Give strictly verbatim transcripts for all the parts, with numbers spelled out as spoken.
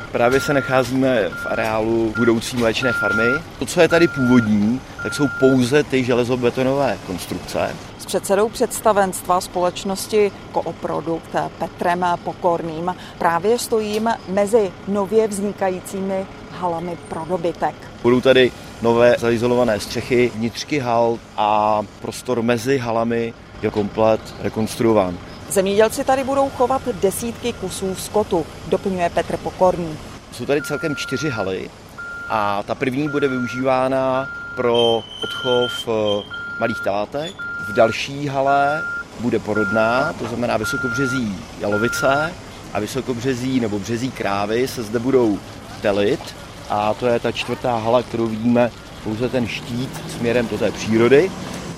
Právě se nacházíme v areálu budoucí mléčné farmy. To, co je tady původní, tak jsou pouze ty železobetonové konstrukce. S předsedou představenstva společnosti Kooprodukt Petrem Pokorným právě stojím mezi nově vznikajícími halami pro dobytek. Budou tady nové zaizolované střechy, vnitřky hal a prostor mezi halami je komplet rekonstruován. Zemědělci tady budou chovat desítky kusů skotu, doplňuje Petr Pokorný. Jsou tady celkem čtyři haly a ta první bude využívána pro odchov malých telátek. V další hale bude porodná, to znamená vysokobřezí jalovice a vysokobřezí nebo březí krávy se zde budou telit a to je ta čtvrtá hala, kterou vidíme pouze ten štít směrem do té přírody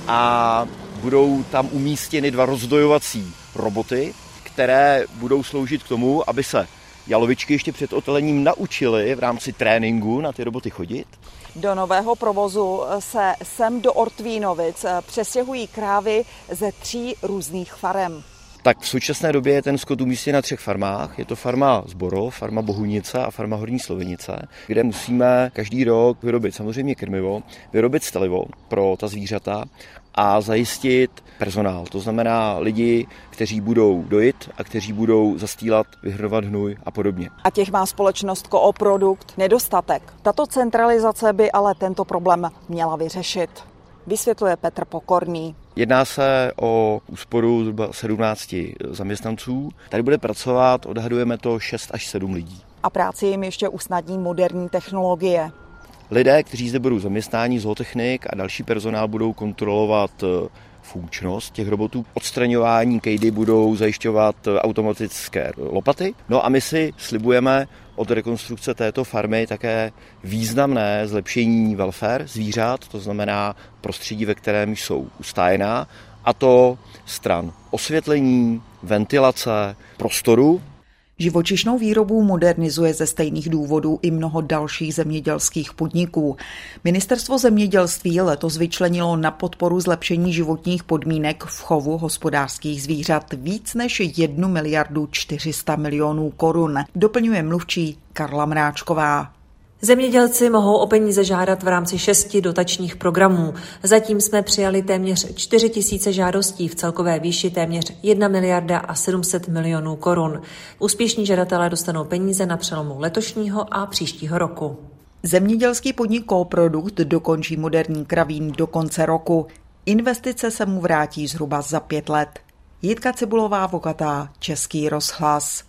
a budou tam umístěny dva rozdojovací roboty, které budou sloužit k tomu, aby se jalovičky ještě před otelením naučily v rámci tréninku na ty roboty chodit. Do nového provozu se sem do Ortvínovic přestěhují krávy ze tří různých farem. Tak v současné době je ten skot umístěn na třech farmách. Je to farma Zborov, farma Bohunice a farma Horní Slovenice, kde musíme každý rok vyrobit samozřejmě krmivo, vyrobit stelivo pro ta zvířata a zajistit personál. To znamená lidi, kteří budou dojit a kteří budou zastýlat, vyhrnovat hnůj a podobně. A těch má společnost Kooprodukt nedostatek. Tato centralizace by ale tento problém měla vyřešit, vysvětluje Petr Pokorný. Jedná se o úsporu zhruba sedmnácti zaměstnanců. Tady bude pracovat, odhadujeme to, šest až sedm lidí. A práci jim ještě usnadní moderní technologie. Lidé, kteří zde budou zaměstnáni, zootechnik a další personál budou kontrolovat funkčnost těch robotů. Odstraňování kejdy budou zajišťovat automatické lopaty. No a my si slibujeme od rekonstrukce této farmy také významné zlepšení welfare zvířat, to znamená prostředí, ve kterém jsou ustájená, a to stran osvětlení, ventilace, prostoru. Živočišnou výrobu modernizuje ze stejných důvodů i mnoho dalších zemědělských podniků. Ministerstvo zemědělství letos vyčlenilo na podporu zlepšení životních podmínek v chovu hospodářských zvířat víc než jednu miliardu čtyři sta milionů korun, doplňuje mluvčí Karla Mráčková. Zemědělci mohou o peníze žádat v rámci šesti dotačních programů. Zatím jsme přijali téměř čtyři tisíce žádostí v celkové výši téměř jedna miliarda a sedm set milionů korun. Úspěšní žadatelé dostanou peníze na přelomu letošního a příštího roku. Zemědělský podnik Kooprodukt dokončí moderní kravín do konce roku. Investice se mu vrátí zhruba za pět let. Jitka Cibulová Vokatá, Český rozhlas.